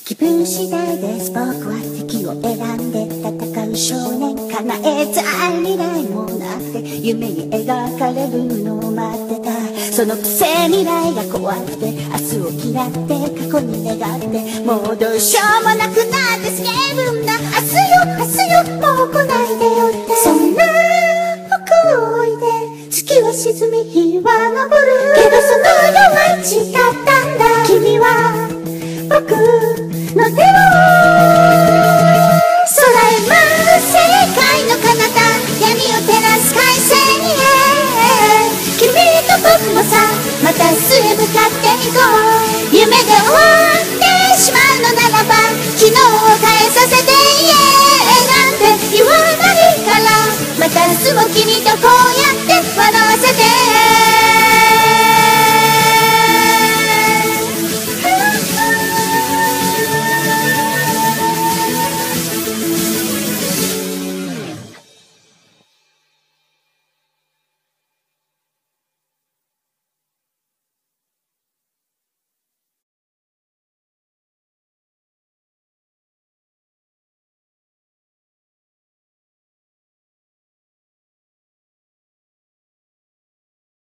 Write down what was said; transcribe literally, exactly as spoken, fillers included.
気分次第です僕は敵を選んで戦う少年叶えたい未来もなくて夢に描かれるのを待ってたそのくせ未来が怖くて明日を嫌って過去に願ってもうどうしようもなくなって叫ぶんだ明日よ明日よもう来ないでよってそんな僕を置いて月は沈み日は昇るけどその夜は違ったんだ君は僕の手を